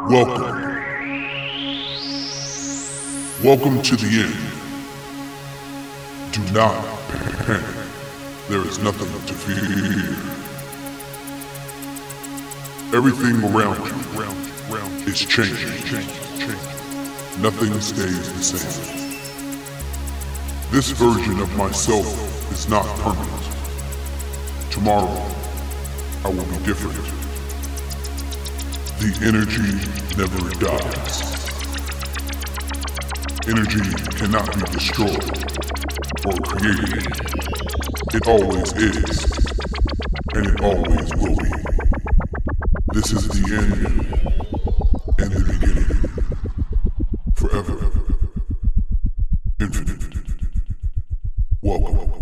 Welcome. Welcome to the end. Do not panic. There is nothing to fear. Everything around you is changing. Nothing stays the same. This version of myself is not permanent. Tomorrow, I will be different. The energy never dies. Energy cannot be destroyed or created. It always is, and it always will be. This is the end and the beginning. Forever. Infinite. Welcome.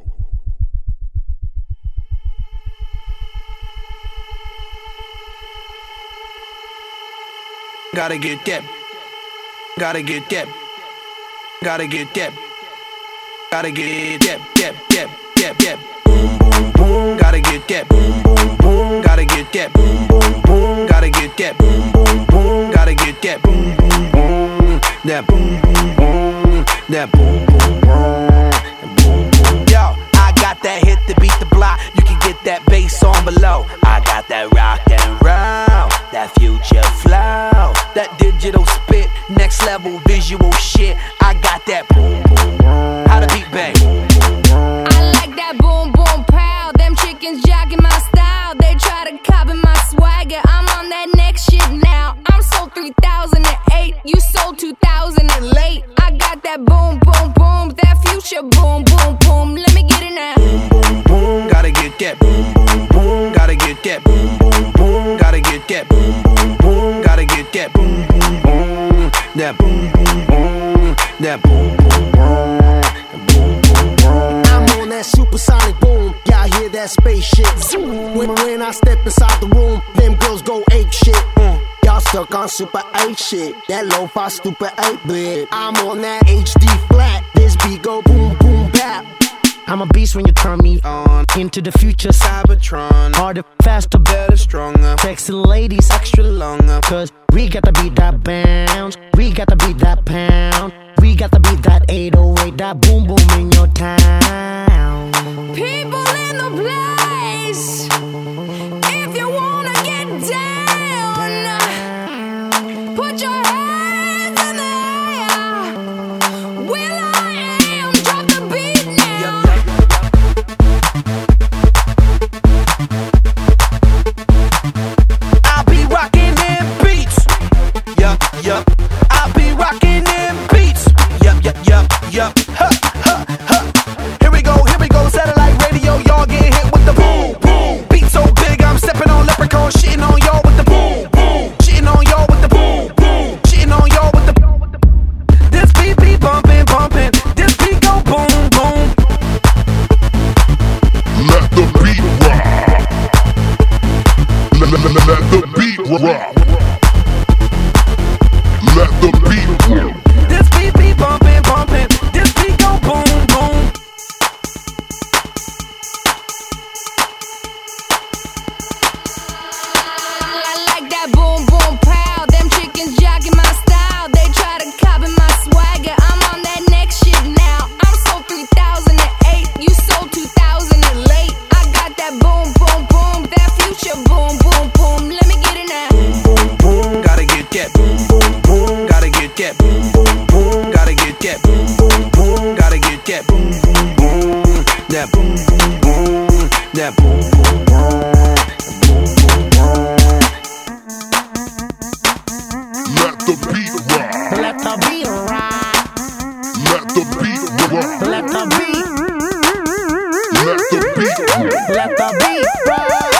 Gotta get that. Gotta get that. Gotta get that. Gotta get that. Boom, boom, boom. Gotta get that. Boom, boom, boom. Gotta get that. Boom, boom, boom. Gotta get that. Boom, boom, boom. Gotta get that. Boom, boom, boom. That boom, boom, boom. That boom, boom, boom. Boom, boom. Yo, I got that hit to beat the block. You can get that bass on below. I got that rock and roll, that future flow, that digital spit, next level visual shit. I got that boom, boom, boom. How the beat bang? I like that boom, boom, pow. Them chickens jacking my style. They try to copy my swagger. I'm on that next shit now. I'm sold 3008. You sold 2000 and late. I got that boom, boom, boom. That future boom, boom, boom. Let me get it now. Boom, boom, boom. Gotta get that. Boom, boom, boom. Gotta get that. Boom, boom, boom. Gotta get that. Boom, boom, boom. Gotta get that. Boom, boom, boom. That boom, boom, boom. That boom, boom, boom. Boom, boom, boom. I'm on that supersonic boom. Y'all hear that spaceship zoom. When I step inside the room, them girls go ape shit. Y'all stuck on super 8 shit. That lo-fi stupid 8-bit. I'm on that HD flat. This beat go boom, boom, bap. I'm a beast when you turn me on. Into the future, Cybertron. Harder, faster, better, stronger. Sexy ladies, extra longer. Cause we got to beat that bounce. We got to beat that pound. We got to beat that 808. That boom, boom in your town. People in the place. If you wanna get down, put your hands in the air. Will I am, drop the beat now. I'll be rocking them beats. Yup. I'll be rocking them beats. Yup. Huh. Here we go. Satellite radio, y'all get hit with the boom, boom. Beat so big, I'm stepping on leprechaun, shitting on y'all with the boom, boom. Shitting on y'all with the boom, boom. Shitting on y'all with the. This beat be bumping. This beat go boom, boom. Let the beat rock. Let the beat rock. Let the beat rock. This beat be bumping. This beat go boom, boom. I like that boom, boom, pow. Them chickens jacking my style. They try to copy my swagger. I'm on that next shit now. I'm sold 3008. You sold 2000 and late. I got that boom, boom, boom. That future boom, boom, boom. Let me get it now. Boom, boom, boom. Gotta get that. Boom, boom, boom. Gotta get that. Boom, boom, boom. Gotta get that. Boom, boom, boom. Gotta get that. Boom, boom, boom. That boom, boom, boom. That boom, boom, boom. Let the beat rock. Let the beat rock. Let the beat rock. Let the beat. Let the beat rock. Let the beat rock.